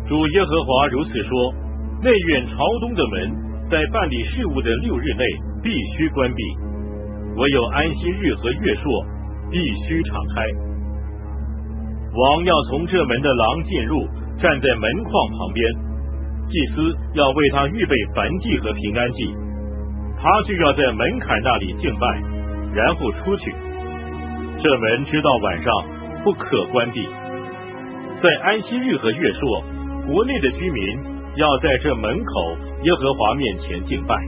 主耶和华如此说：内院朝东的门，在办理事务的6日内必须关闭，唯有安息日和月朔必须敞开。王要从这门的廊进入，站在门框旁边，祭司要为他预备燔祭和平安祭，他就要在门槛那里敬拜，然后出去。这门直到晚上不可关闭。在安息日和月朔，国内的居民要在这门口耶和华面前敬拜。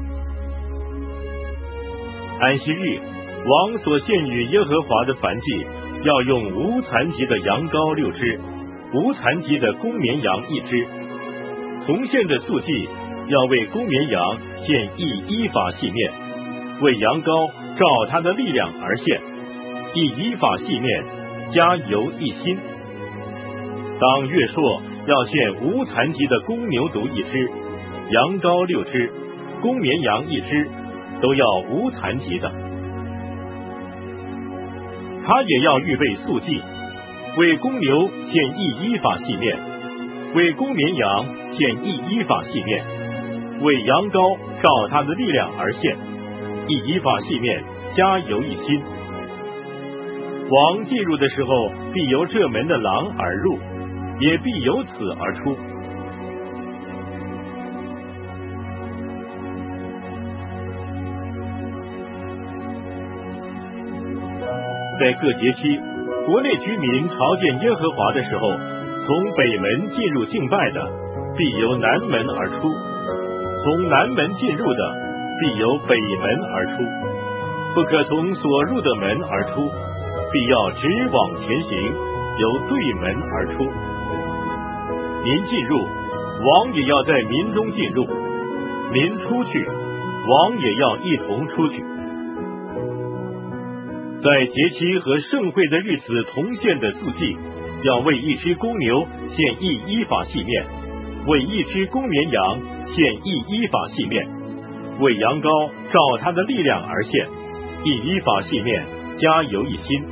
安息日，王所献与耶和华的燔祭，要用无残疾的羊羔6只，无残疾的公绵羊1只。从献的素祭，要为公绵羊献1伊法细面，为羊羔照他的力量而献，1伊法细面加油1斤。当月朔，要献无残疾的公牛犊1只，羊羔6只，公绵羊1只，都要无残疾的。他也要预备素祭，为公牛献1伊法细面，为公绵羊献1伊法细面，为羊羔照他的力量而献，1伊法细面加油1斤。王进入的时候，必由这门的廊而入，也必由此而出。在各节期，国内居民朝见耶和华的时候，从北门进入敬拜的，必由南门而出；从南门进入的，必由北门而出。不可从所入的门而出，必要直往前行，由对门而出。民进入，王也要在民中进入；民出去，王也要一同出去。在节期和盛会的日子同献的素祭，要为1只公牛献1伊法细面，为1只公绵羊献1伊法细面，为羊羔照他的力量而献1伊法细面加油1斤。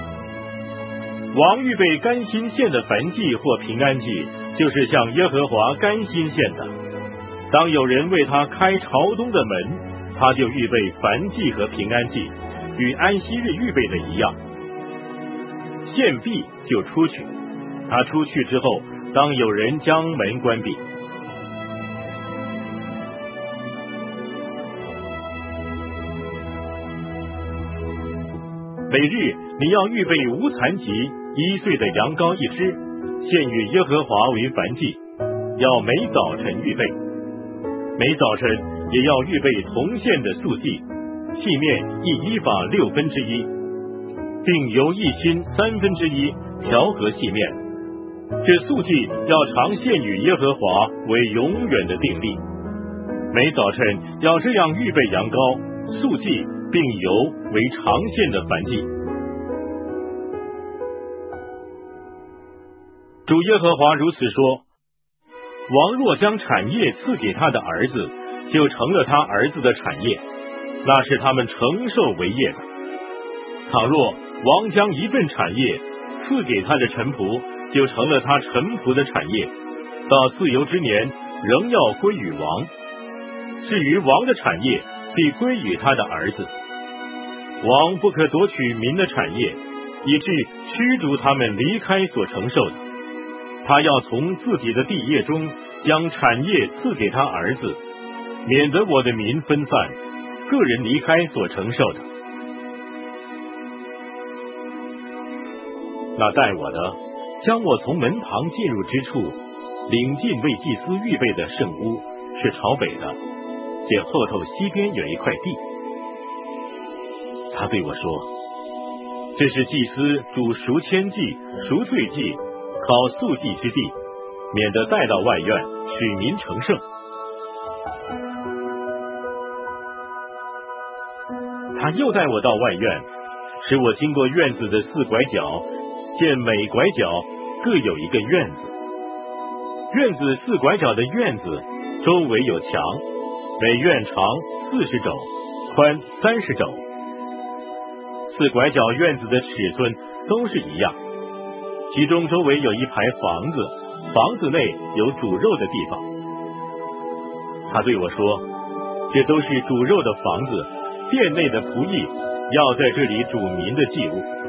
王预备甘心献的燔祭或平安祭，就是向耶和华甘心献的。当有人为他开朝东的门，他就预备燔祭和平安祭，与安息日预备的一样。献毕就出去，他出去之后，当有人将门关闭。每日你要预备无残疾1岁的羊羔1只，献与耶和华为燔祭，要每早晨预备。每早晨也要预备同献的素祭，细面1伊法1/6，并由1斤1/3调和细面。这素祭要常献与耶和华为永远的定例。每早晨要这样预备羊羔、素祭并油为常献的燔祭。主耶和华如此说：王若将产业赐给他的儿子，就成了他儿子的产业，那是他们承受为业的。倘若王将一份产业赐给他的臣仆，就成了他臣仆的产业，到自由之年仍要归于王。至于王的产业，必归于他的儿子。王不可夺取民的产业，以致驱逐他们离开所承受的。他要从自己的地业中将产业赐给他儿子，免得我的民分散，个人离开所承受的。那带我的，将我从门旁进入之处领进为祭司预备的圣屋，是朝北的，见后头西边有一块地。他对我说：这是祭司煮赎愆祭、赎罪祭、烤素祭之地，免得带到外院，使民成圣。他又带我到外院，使我经过院子的4拐角，见每拐角各有一个院子。院子4拐角的院子周围有墙，每院长40肘，宽30肘。4拐角院子的尺寸都是一样。其中周围有一排房子， 房子内有煮肉的地方。他对我说，这都是煮肉的房子，殿内的仆役要在这里煮民的祭物。